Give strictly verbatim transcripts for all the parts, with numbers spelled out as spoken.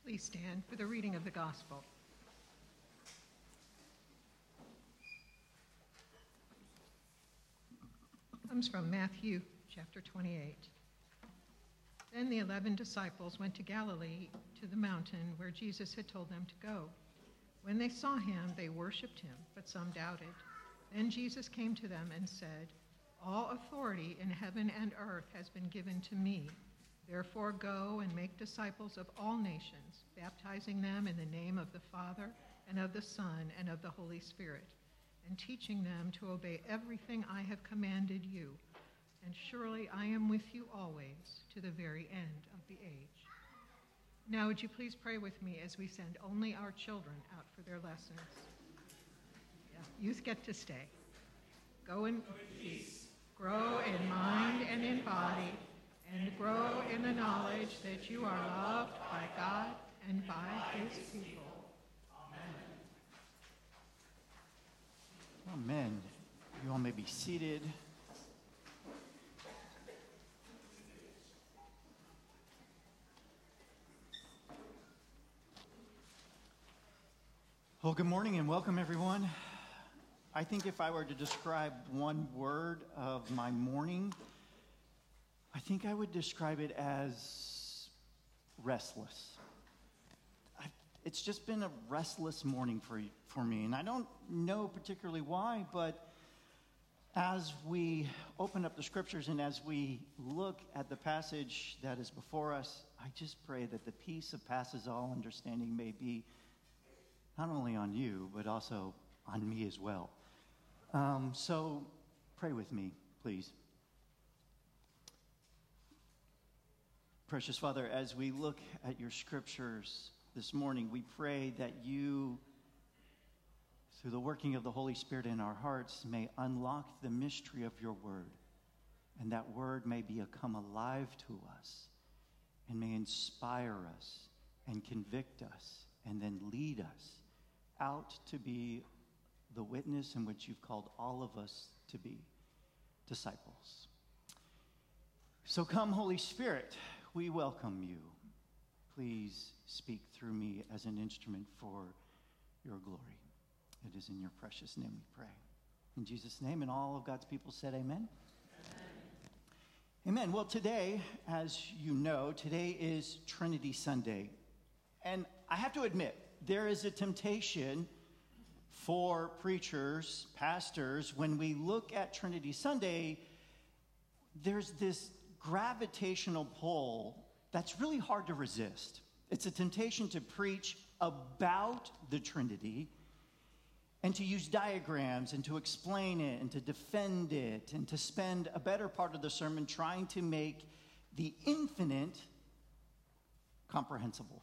Please stand for the reading of the gospel. It comes from Matthew chapter twenty-eight. Then the eleven disciples went to Galilee, to the mountain where Jesus had told them to go. When they saw him, they worshipped him, but some doubted. Then Jesus came to them and said, "All authority in heaven and earth has been given to me. Therefore go and make disciples of all nations, baptizing them in the name of the Father and of the Son and of the Holy Spirit, and teaching them to obey everything I have commanded you. And surely I am with you always, to the very end of the age." Now would you please pray with me as we send only our children out for their lessons. Yeah, youth get to stay. Go in peace, grow in mind and in body, and grow in the knowledge that you are loved by God and by his people. Amen. Amen. You all may be seated. Well, good morning and welcome, everyone. I think if I were to describe one word of my morning, I think I would describe it as restless. I've, it's just been a restless morning for, for me, and I don't know particularly why, but as we open up the scriptures and as we look at the passage that is before us, I just pray that the peace that passes all understanding may be not only on you, but also on me as well. Um, so pray with me, please. Precious Father, as we look at your scriptures this morning, we pray that you, through the working of the Holy Spirit in our hearts, may unlock the mystery of your word, and that word may become alive to us and may inspire us and convict us and then lead us out to be the witness in which you've called all of us to be, disciples. So come, Holy Spirit, we welcome you. Please speak through me as an instrument for your glory. It is in your precious name we pray. In Jesus' name, and all of God's people said amen. Amen. Amen. Well, today, as you know, today is Trinity Sunday. And I have to admit, there is a temptation for preachers, pastors, when we look at Trinity Sunday, there's this gravitational pull that's really hard to resist. It's a temptation to preach about the Trinity and to use diagrams and to explain it and to defend it and to spend a better part of the sermon trying to make the infinite comprehensible.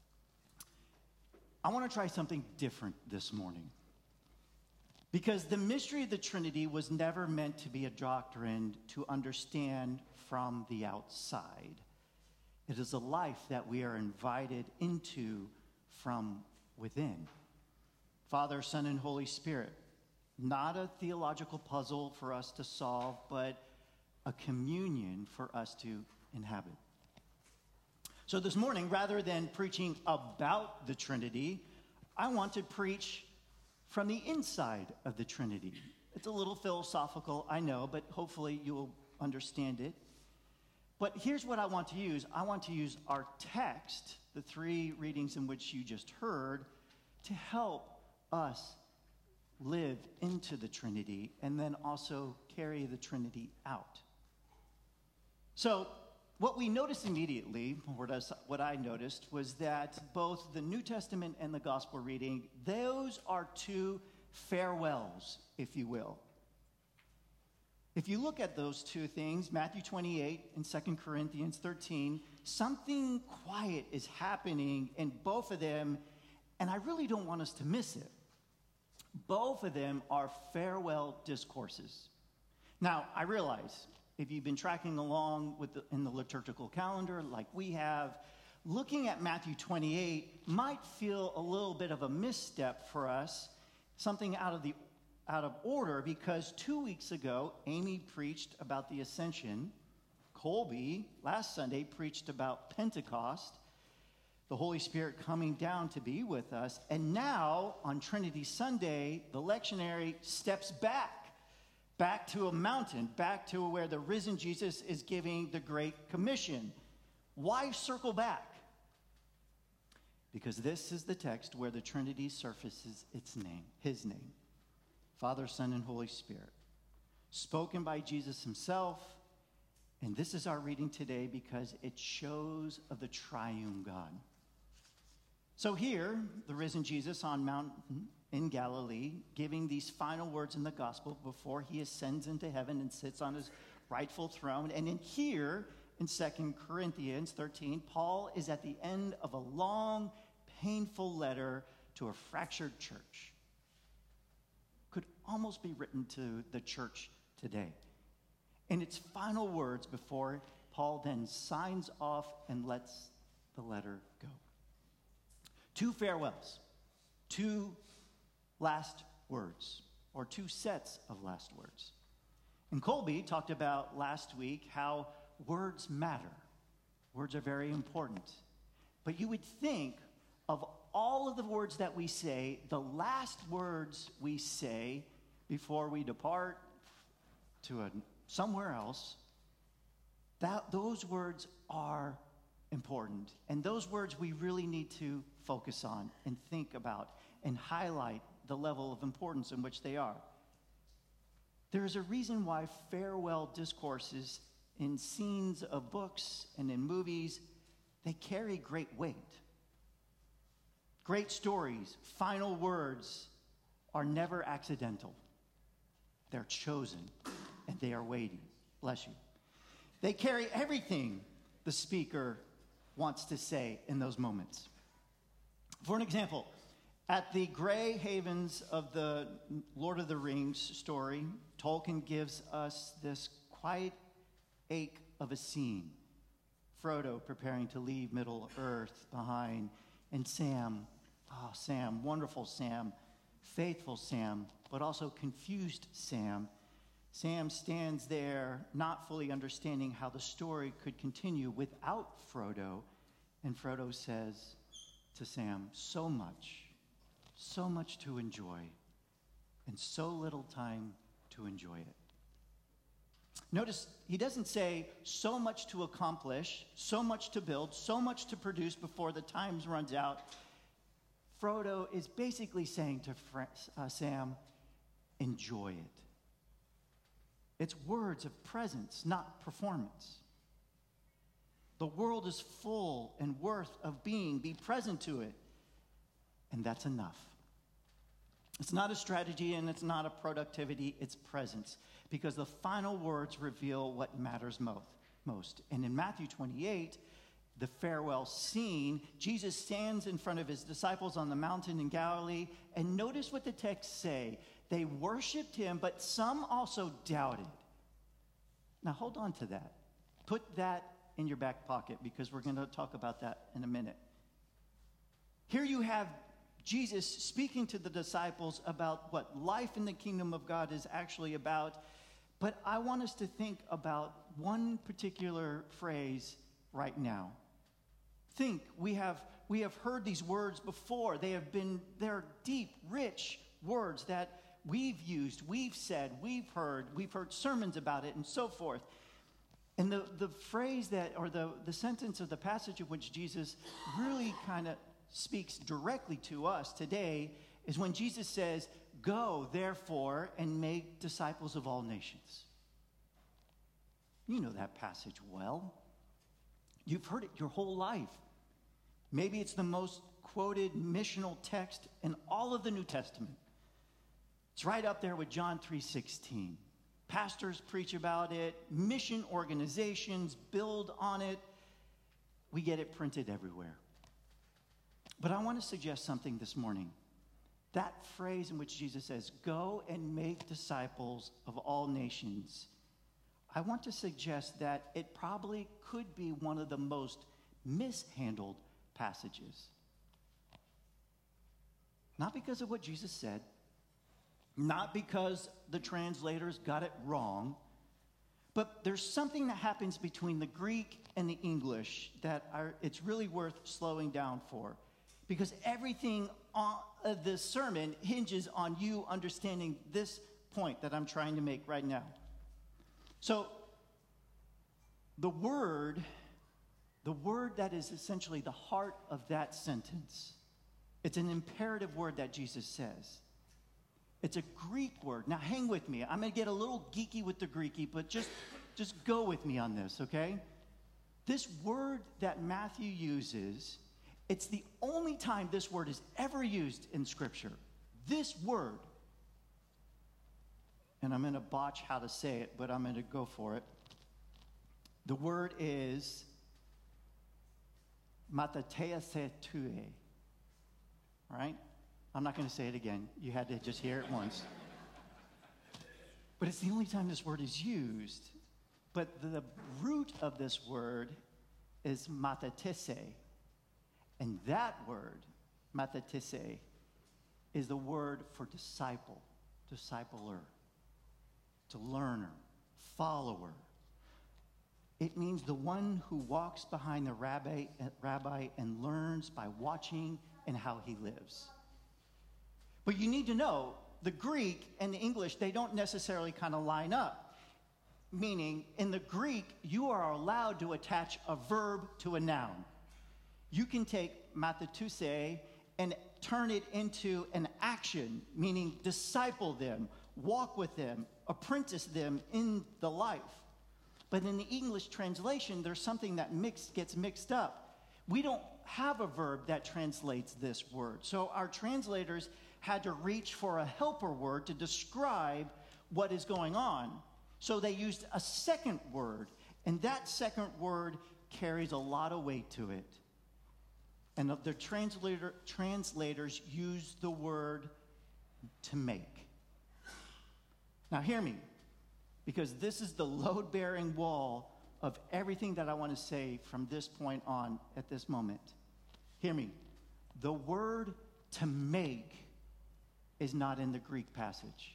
I want to try something different this morning, because the mystery of the Trinity was never meant to be a doctrine to understand from the outside. It is a life that we are invited into from within. Father, Son, and Holy Spirit, not a theological puzzle for us to solve, but a communion for us to inhabit. So this morning, rather than preaching about the Trinity, I want to preach from the inside of the Trinity. It's a little philosophical, I know, but hopefully you will understand it. But here's what I want to use. I want to use our text, the three readings in which you just heard, to help us live into the Trinity and then also carry the Trinity out. So, what we noticed immediately, what I noticed, was that both the New Testament and the Gospel reading, those are two farewells, if you will. If you look at those two things, Matthew twenty-eight and Second Corinthians thirteen, something quiet is happening in both of them, and I really don't want us to miss it. Both of them are farewell discourses. Now, I realize, if you've been tracking along with the, in the liturgical calendar like we have, looking at Matthew twenty-eight might feel a little bit of a misstep for us, something out of the out of order, because two weeks ago, Amy preached about the Ascension. Colby, last Sunday, preached about Pentecost. the Holy Spirit coming down to be with us. And now, on Trinity Sunday, the lectionary steps back, back to a mountain, back to where the risen Jesus is giving the Great Commission. Why circle back? Because this is the text where the Trinity surfaces its name, his name, Father, Son, and Holy Spirit, spoken by Jesus himself. And this is our reading today because it shows of the triune God. So here, the risen Jesus on Mount in Galilee, giving these final words in the gospel before he ascends into heaven and sits on his rightful throne. And in here, in Second Corinthians thirteen, Paul is at the end of a long, painful letter to a fractured church. Could almost be written to the church today. In its final words before Paul then signs off and lets the letter go. Two farewells, two last words, or two sets of last words. And Colby talked about last week how words matter. Words are very important. But you would think of all of the words that we say, the last words we say before we depart to a, somewhere else, that those words are important. And those words we really need to focus on and think about and highlight the level of importance in which they are. There is a reason why farewell discourses in scenes of books and in movies, they carry great weight. Great stories, final words are never accidental. They're chosen and they are weighty. Bless you. They carry everything the speaker wants to say in those moments. For an example, at the Grey Havens of the Lord of the Rings story, Tolkien gives us this quiet ache of a scene. Frodo preparing to leave Middle-earth behind, and Sam, oh, Sam, wonderful Sam, faithful Sam, but also confused Sam. Sam stands there, not fully understanding how the story could continue without Frodo, and Frodo says to Sam, so much, so much to enjoy, and so little time to enjoy it. Notice he doesn't say so much to accomplish, so much to build, so much to produce before the time runs out. Frodo is basically saying to Fra- uh, Sam, enjoy it. It's words of presence, not performance. The world is full and worth of being. Be present to it. And that's enough. It's not a strategy and it's not a productivity, it's presence. Because the final words reveal what matters most. And in Matthew twenty-eight, the farewell scene, Jesus stands in front of his disciples on the mountain in Galilee. And notice what the texts say. They worshiped him, but some also doubted. Now hold on to that. Put that in your back pocket because we're going to talk about that in a minute. Here you have Jesus speaking to the disciples about what life in the kingdom of God is actually about. But I want us to think about one particular phrase right now. Think, we have we have heard these words before. They have been, they're deep, rich words that we've used, we've said, we've heard, we've heard sermons about it and so forth. And the, the phrase that, or the, the sentence of the passage of which Jesus really kind of speaks directly to us today is when Jesus says, go, therefore, and make disciples of all nations. You know that passage well. You've heard it your whole life. Maybe it's the most quoted missional text in all of the New Testament. It's right up there with John three sixteen. Pastors preach about it. Mission organizations build on it. We get it printed everywhere. But I want to suggest something this morning. That phrase in which Jesus says, go and make disciples of all nations, I want to suggest that it probably could be one of the most mishandled passages. Not because of what Jesus said, not because the translators got it wrong, But there's something that happens between the Greek and the English that are, it's really worth slowing down for. Because everything on uh, this sermon hinges on you understanding this point that I'm trying to make right now. So, the word, the word that is essentially the heart of that sentence, it's an imperative word that Jesus says. It's a Greek word. Now, hang with me. I'm going to get a little geeky with the Greeky, but just, just go with me on this, okay? This word that Matthew uses, it's the only time this word is ever used in Scripture. This word. And I'm going to botch how to say it, but I'm going to go for it. The word is matateasetue. All right? I'm not going to say it again. You had to just hear it once. But it's the only time this word is used. But the root of this word is matatese. And that word, matatese, is the word for disciple, discipler, to learner, follower. It means the one who walks behind the rabbi, rabbi and learns by watching and how he lives. But you need to know, the Greek and the English, they don't necessarily kind of line up. Meaning, in the Greek, you are allowed to attach a verb to a noun. You can take matatuse and turn it into an action, meaning disciple them, walk with them, apprentice them in the life. But in the English translation, there's something that mix, gets mixed up. We don't have a verb that translates this word. So our translators had to reach for a helper word to describe what is going on. So they used a second word, and that second word carries a lot of weight to it. And the translator, translators use the word to make. Now hear me, because this is the load-bearing wall of everything that I want to say from this point on at this moment. Hear me. The word to make is not in the Greek passage.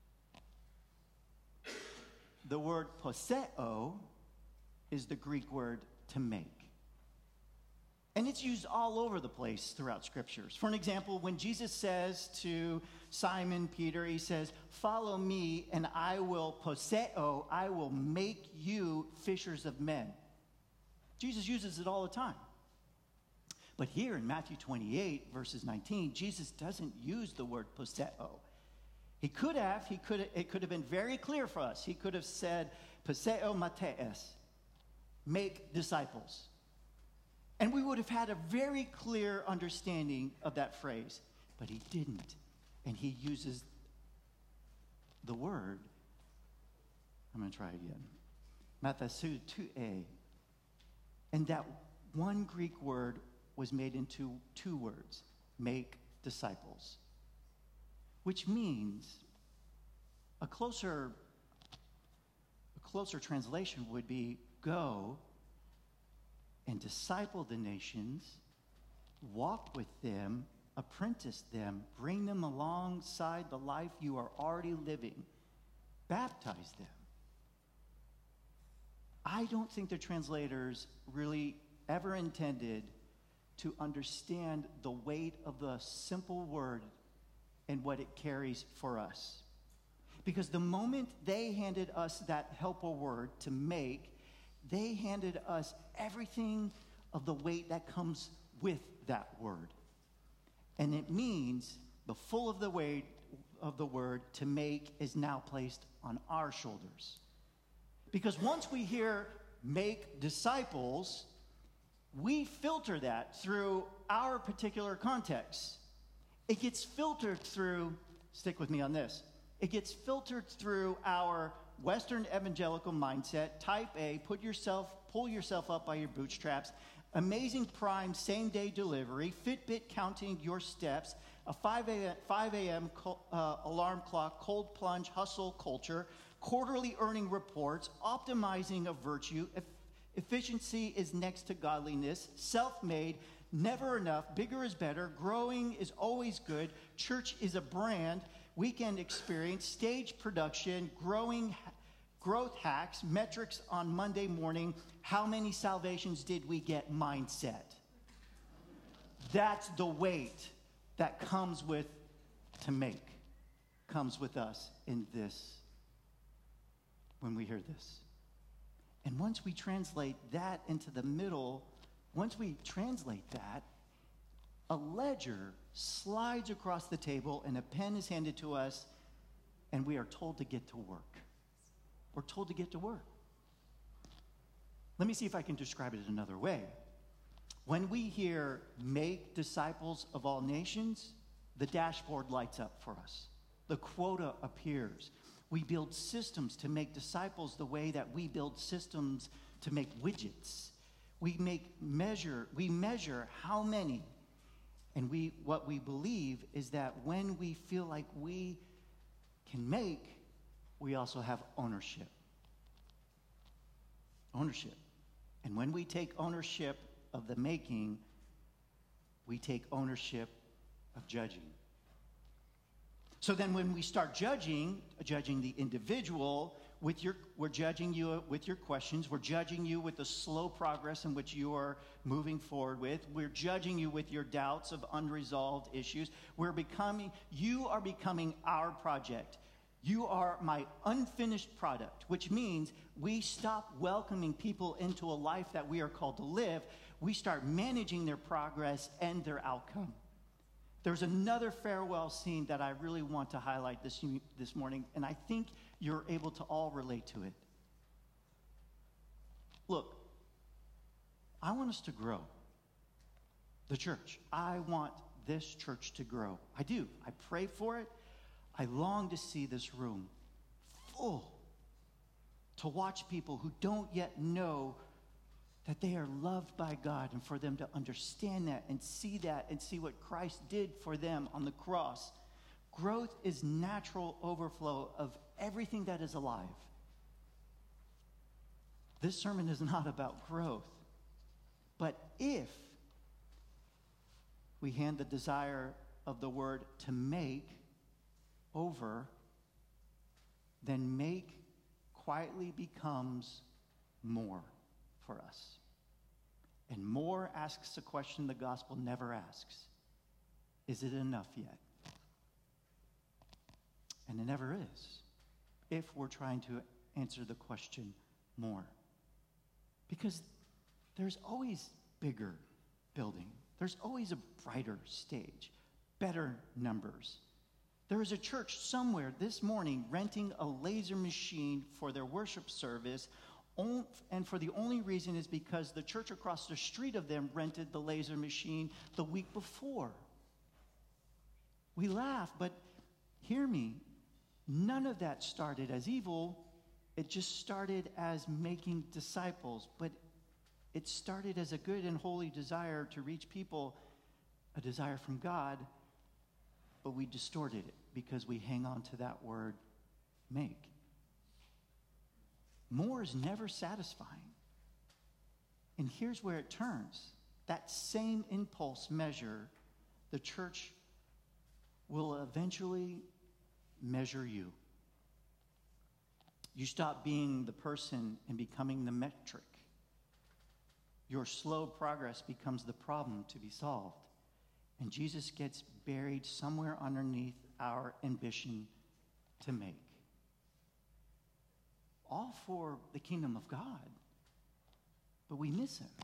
The word poseo is the Greek word to make. And it's used all over the place throughout scriptures. For an example, when Jesus says to Simon Peter, he says, "Follow me and I will poseo, I will make you fishers of men." Jesus uses it all the time. But here in Matthew twenty-eight, verses nineteen, Jesus doesn't use the word poseo. He could have, he could, it could have been very clear for us. He could have said, poseo mates, make disciples. And we would have had a very clear understanding of that phrase. But he didn't. And he uses the word, I'm going to try again, mathasutue. And that one Greek word was made into two words, make disciples. Which means a closer, a closer translation would be go and disciple the nations, walk with them, apprentice them, bring them alongside the life you are already living, baptize them. I don't think the translators really ever intended to understand the weight of the simple word and what it carries for us. Because the moment they handed us that helper word to make, they handed us everything of the weight that comes with that word. And it means the full of the weight of the word to make is now placed on our shoulders. Because once we hear make disciples, we filter that through our particular context. It gets filtered through, stick with me on this, it gets filtered through our Western evangelical mindset, type A, put yourself, pull yourself up by your bootstraps, Amazing Prime same-day delivery, Fitbit counting your steps, a five a.m. uh, alarm clock, cold plunge, hustle culture, quarterly earning reports, optimizing of virtue, e- efficiency is next to godliness, self-made, never enough, bigger is better, growing is always good, church is a brand, weekend experience, stage production, growing growth hacks, metrics on Monday morning, how many salvations did we get mindset. That's the weight that comes with to make, comes with us in this, when we hear this. And once we translate that into the middle, once we translate that, a ledger slides across the table and a pen is handed to us, and we are told to get to work. We're told to get to work. Let me see if I can describe it another way. When we hear make disciples of all nations, the dashboard lights up for us. The quota appears. We build systems to make disciples the way that we build systems to make widgets. We make measure, we measure how many. And we what we believe is that when we feel like we can make, we also have ownership. Ownership. And when we take ownership of the making, we take ownership of judging. So then when we start judging, judging the individual, with your, we're judging you with your questions. We're judging you with the slow progress in which you are moving forward with. We're judging you with your doubts of unresolved issues. We're becoming, you are becoming our project. You are my unfinished product, which means we stop welcoming people into a life that we are called to live. We start managing their progress and their outcome. There's another farewell scene that I really want to highlight this, this morning, and I think you're able to all relate to it. Look, I want us to grow. The church. I want this church to grow. I do. I pray for it. I long to see this room full, to watch people who don't yet know that they are loved by God, and for them to understand that and see that and see what Christ did for them on the cross. Growth is natural overflow of everything that is alive. This sermon is not about growth. But if we hand the desire of the word to make over, then make quietly becomes more for us. And more asks a question the gospel never asks. Is it enough yet? And it never is, if we're trying to answer the question more. Because there's always bigger building. There's always a brighter stage, better numbers. There is a church somewhere this morning renting a laser machine for their worship service, and for the only reason is because the church across the street of them rented the laser machine the week before. We laugh, but hear me. None of that started as evil. It just started as making disciples. But it started as a good and holy desire to reach people, a desire from God. But we distorted it because we hang on to that word, make. More is never satisfying. And here's where it turns. That same impulse measure, the church will eventually measure you. You stop being the person and becoming the metric. Your slow progress becomes the problem to be solved. And Jesus gets buried somewhere underneath our ambition to make. All for the kingdom of God. But we miss him.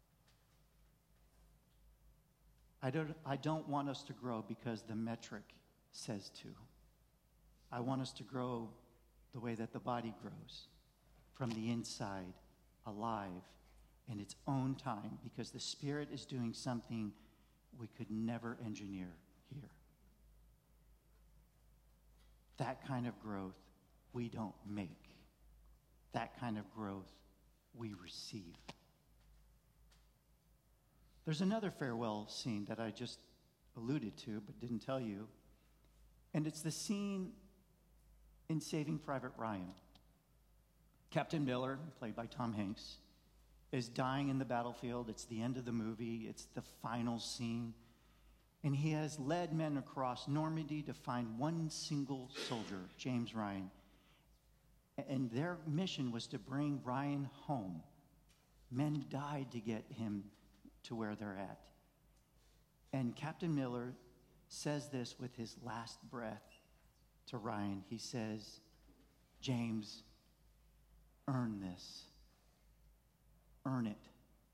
I don't, I don't want us to grow because the metric says to. I want us to grow the way that the body grows, from the inside, alive, in its own time, because the Spirit is doing something we could never engineer here. That kind of growth we don't make. That kind of growth we receive. There's another farewell scene that I just alluded to but didn't tell you. And it's the scene in Saving Private Ryan. Captain Miller, played by Tom Hanks, is dying in the battlefield. It's the end of the movie. It's the final scene. And he has led men across Normandy to find one single soldier, James Ryan. And their mission was to bring Ryan home. Men died to get him to where they're at. And Captain Miller says this with his last breath to Ryan. He says, James, earn this. Earn it.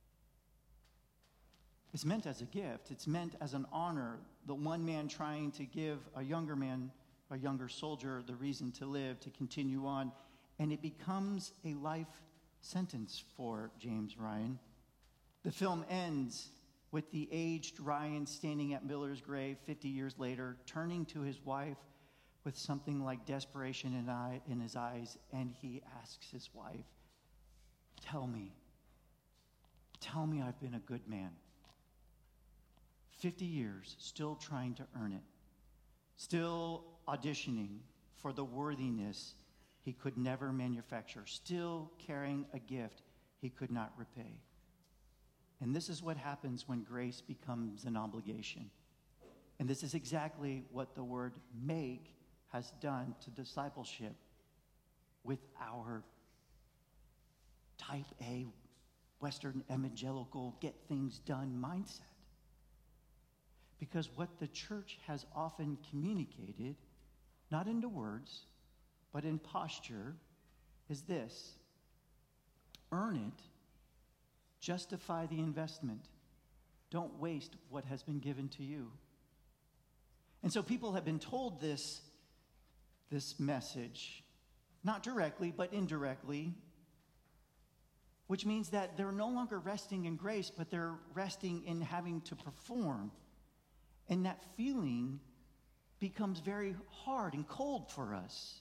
It's meant as a gift. It's meant as an honor. The one man trying to give a younger man, a younger soldier, the reason to live, to continue on. And it becomes a life sentence for James Ryan. The film ends with the aged Ryan standing at Miller's grave fifty years later, turning to his wife with something like desperation in, eye, in his eyes, and he asks his wife, tell me, tell me I've been a good man. fifty years, still trying to earn it, still auditioning for the worthiness he could never manufacture, still carrying a gift he could not repay. And this is what happens when grace becomes an obligation. And this is exactly what the word make has done to discipleship with our type A, Western evangelical, get things done mindset. Because what the church has often communicated, not into words, but in posture, is this: earn it, justify the investment, don't waste what has been given to you. And so people have been told this, this message, not directly, but indirectly, which means that they're no longer resting in grace, but they're resting in having to perform. And that feeling becomes very hard and cold for us.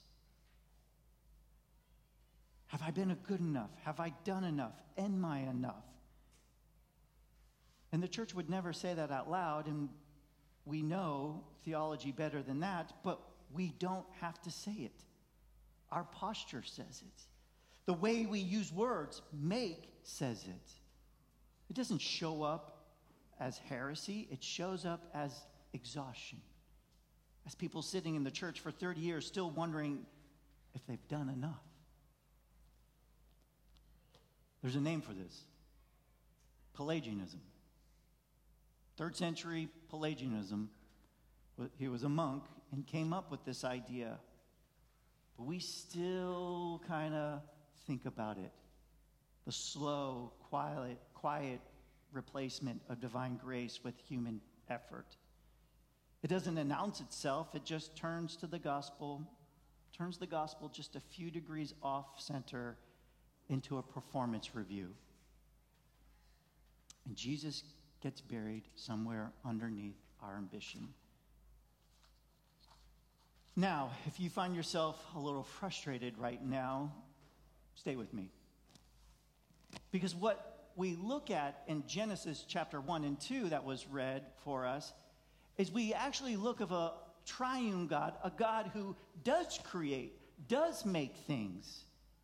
Have I been good enough? Have I done enough? Am I enough? And the church would never say that out loud, and we know theology better than that, but we don't have to say it. Our posture says it. The way we use words, make, says it. It doesn't show up as heresy. It shows up as exhaustion. As people sitting in the church for thirty years still wondering if they've done enough. There's a name for this. Pelagianism. Third century Pelagianism. He was a monk and came up with this idea. But we still kind of think about it. The slow, quiet, quiet replacement of divine grace with human effort. It doesn't announce itself. It just turns to the gospel, turns the gospel just a few degrees off center into a performance review. And Jesus gets buried somewhere underneath our ambition. Now, if you find yourself a little frustrated right now, stay with me. Because what we look at in Genesis chapter one and two that was read for us is we actually look of a triune God, a God who does create, does make things.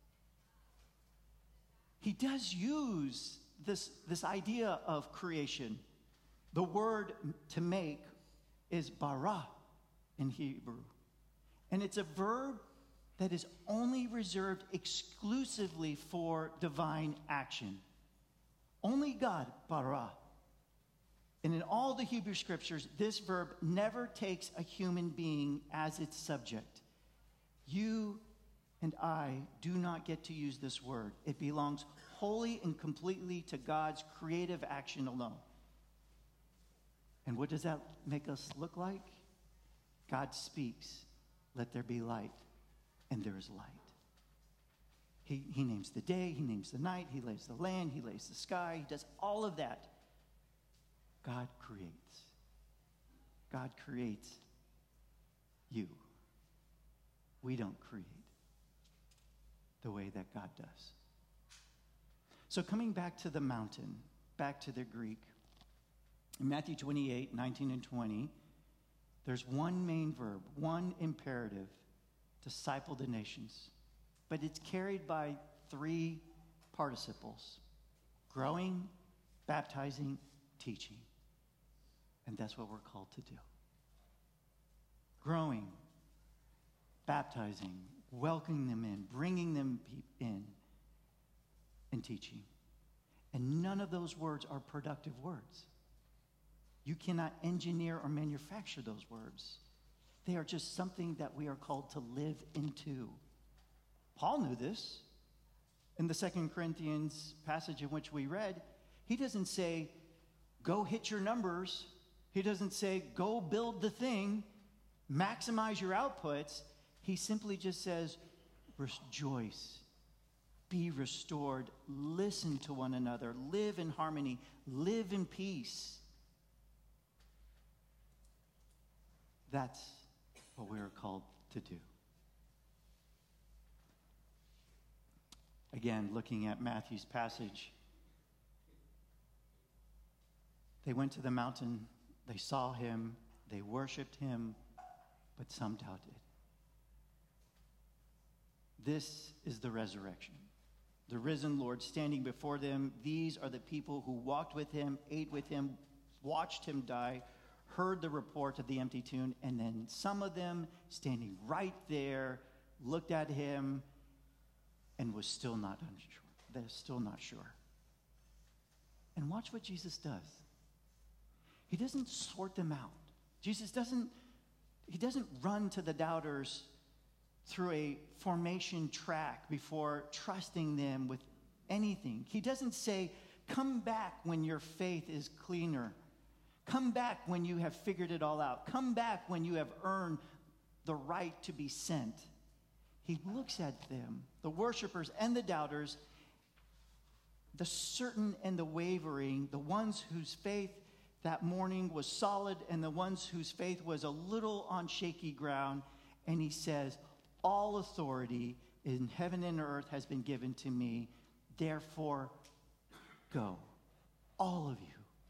He does use this, this idea of creation. The word to make is bara in Hebrew. And it's a verb that is only reserved exclusively for divine action. Only God, bara. And in all the Hebrew scriptures, this verb never takes a human being as its subject. You and I do not get to use this word. It belongs wholly and completely to God's creative action alone. And what does that make us look like? God speaks, let there be light, and there is light. He, he names the day, he names the night, he lays the land, he lays the sky, he does all of that. God creates. God creates you. We don't create the way that God does. So coming back to the mountain, back to the Greek, in Matthew twenty-eight, nineteen and twenty, there's one main verb, one imperative, disciple the nations. But it's carried by three participles: growing, baptizing, teaching. And that's what we're called to do. Growing, baptizing, welcoming them in, bringing them pe- in, and teaching. And none of those words are productive words. You cannot engineer or manufacture those words. They are just something that we are called to live into. Paul knew this. In the Second Corinthians passage in which we read, he doesn't say, go hit your numbers. He doesn't say, go build the thing, maximize your outputs. He simply just says, rejoice, be restored, listen to one another, live in harmony, live in peace. That's what we're called to do. Again, looking at Matthew's passage, they went to the mountain, they saw him, they worshiped him, but some doubted. This is the resurrection. The risen Lord standing before them. These are the people who walked with him, ate with him, watched him die, heard the report of the empty tomb, and then some of them standing right there looked at him and was still not unsure. They're still not sure. And watch what Jesus does. He doesn't sort them out. Jesus doesn't, he doesn't run to the doubters through a formation track before trusting them with anything. He doesn't say, come back when your faith is cleaner. Come back when you have figured it all out. Come back when you have earned the right to be sent. He looks at them, the worshipers and the doubters, the certain and the wavering, the ones whose faith that morning was solid and the ones whose faith was a little on shaky ground. And he says, all authority in heaven and earth has been given to me. Therefore, go. All of you.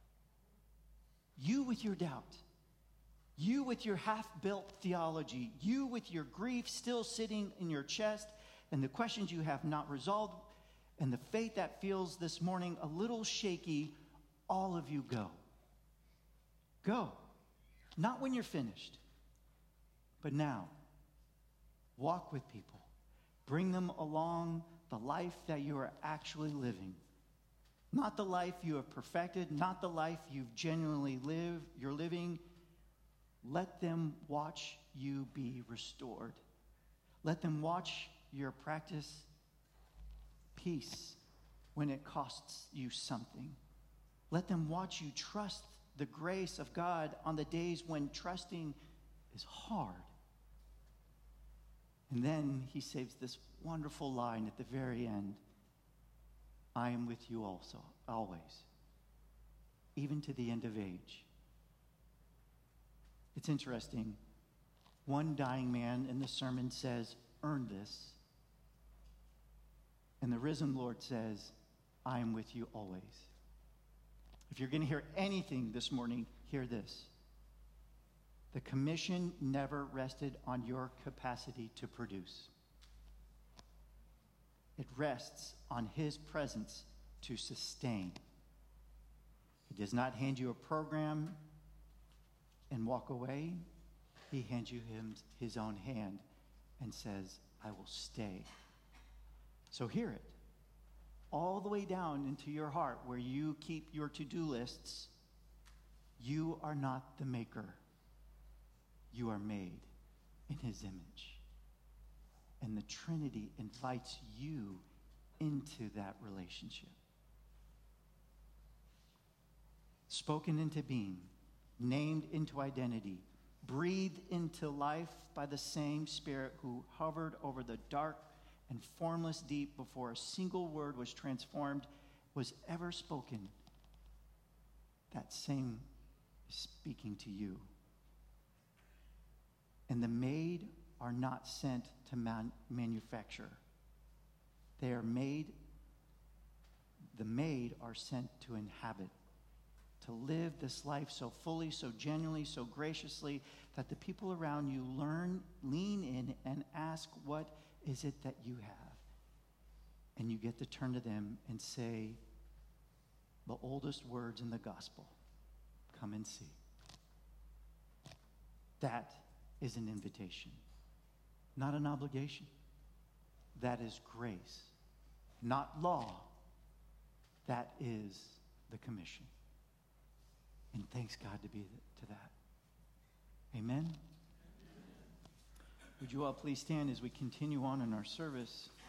You with your doubt. You with your half-built theology. You with your grief still sitting in your chest and the questions you have not resolved and the faith that feels this morning a little shaky. All of you go. Go. Not when you're finished, but now. Walk with people. Bring them along the life that you are actually living. Not the life you have perfected, not the life you've genuinely lived, you're living. Let them watch you be restored. Let them watch your practice peace when it costs you something. Let them watch you trust the grace of God on the days when trusting is hard. And then he saves this wonderful line at the very end. I am with you also, always, even to the end of age. It's interesting. One dying man in the sermon says, earn this. And the risen Lord says, I am with you always. If you're going to hear anything this morning, hear this. The commission never rested on your capacity to produce. It rests on his presence to sustain. He does not hand you a program and walk away. He hands you him, his own hand and says, I will stay. So hear it. All the way down into your heart where you keep your to-do lists. You are not the maker. You are made in his image. And the Trinity invites you into that relationship. Spoken into being, named into identity, breathed into life by the same Spirit who hovered over the dark and formless deep before a single word was transformed, was ever spoken. That same is speaking to you. And the made are not sent to man- manufacture. They are made, the made are sent to inhabit, to live this life so fully, so genuinely, so graciously, that the people around you learn, lean in, and ask, what is it that you have? And you get to turn to them and say the oldest words in the gospel, come and see. That is an invitation, not an obligation. That is grace, not law. That is the commission. And thanks God to be to that. Amen. Would you all please stand as we continue on in our service?